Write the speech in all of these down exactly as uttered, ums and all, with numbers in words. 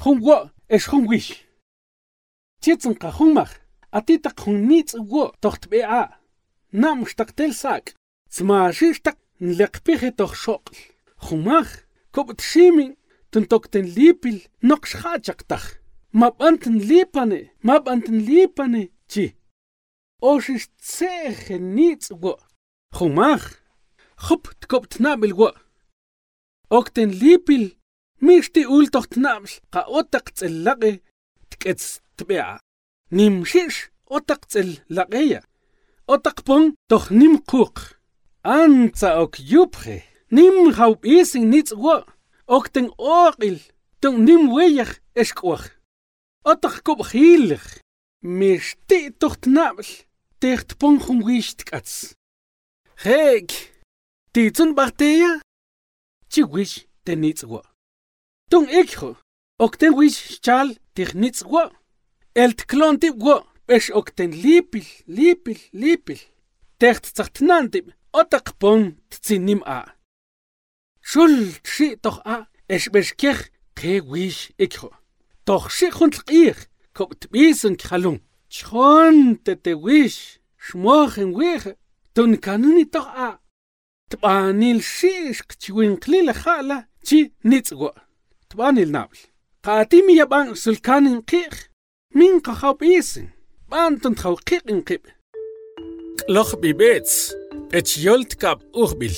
Junwo es junwish. Tietzen ka junmach. Atita kun nits wo tocht bea. Nam staktel sak. Smaashtak nlekpiche toch shokl. Junmach. Kobt shimin. Tuntokten lipil nok schachaktak. Mabanten lipane. Mabanten lipane. Chi. Oshis tseche nits wo. Junmach. Hup tkopt nabil wo. Okten lipil. Mishti ultocht nabl. Ka otak tsellage. Tkets tbea. Nim shish otak tsel lageya. Otak pong toch nim kook. Anza ok yupre. Nim haup ising nits wo. Ok ten ooril. Tung nim weyach eskwach. Otak kop hilig. Mishti tocht nabl. Techt pong hum wisht kats. Hek. Tietzun barteya. Chi wish ten nits wo. Tung ekho. Ok ten wish chal tich nits wo. El tklonti wo. Besh ok ten lipil, lipil, lipil. Techt zachtnantib. Otak pong tzinim a. Shul tshi toch a. Esh besh kech ke wish ekho. Toch shi chuntl ich. Kop tbisen khalung. Chon te te wish. Shmochen wege. Tun kanuni toch a. Tbanil shish kchwin klile khala. Chi nits wo. Tbanil nabl. Qatimi yabang sulkanin kich. Min kahaup isen. Bantan khau qiqin qib. Loch bibets. Et yolt kap urbil.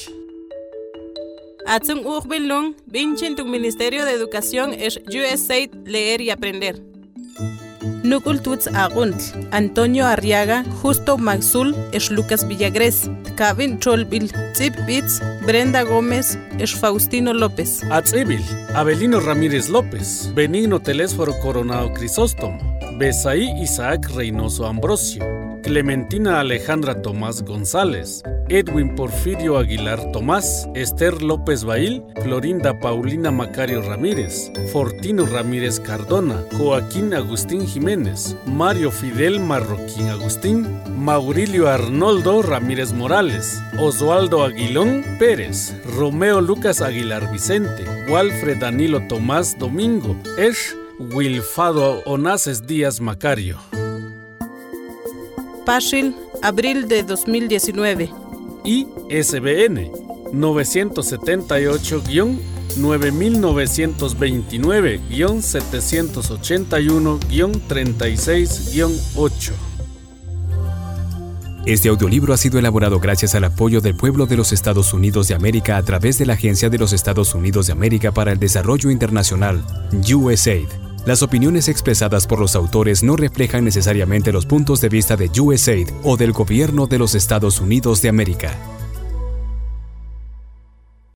Atzung urbilung, vinchin tu Ministerio de Educación es U S A I D Leer y Aprender. Nukultuts Aguntl, Antonio Arriaga, Justo Maxul, es Lucas Villagres, Kavin Cholbil, Tzip Bitz, Brenda Gómez, es Faustino López. Atzibil, Abelino Ramírez López, Benigno Telésforo Coronado Crisóstomo, Besaí Isaac Reynoso Ambrosio, Clementina Alejandra Tomás González, Edwin Porfirio Aguilar Tomás, Esther López Bail, Florinda Paulina Macario Ramírez, Fortino Ramírez Cardona, Joaquín Agustín Jiménez, Mario Fidel Marroquín Agustín, Maurilio Arnoldo Ramírez Morales, Oswaldo Aguilón Pérez, Romeo Lucas Aguilar Vicente, Walfred Danilo Tomás Domingo, Esh Wilfado Onaces Díaz Macario. Pashil, abril de dos mil diecinueve. I S B N nueve siete ocho, nueve nueve dos nueve, siete ocho uno, treinta y seis, ocho. Este audiolibro ha sido elaborado gracias al apoyo del pueblo de los Estados Unidos de América a través de la Agencia de los Estados Unidos de América para el Desarrollo Internacional, U S A I D. Las opiniones expresadas por los autores no reflejan necesariamente los puntos de vista de U S A I D o del Gobierno de los Estados Unidos de América.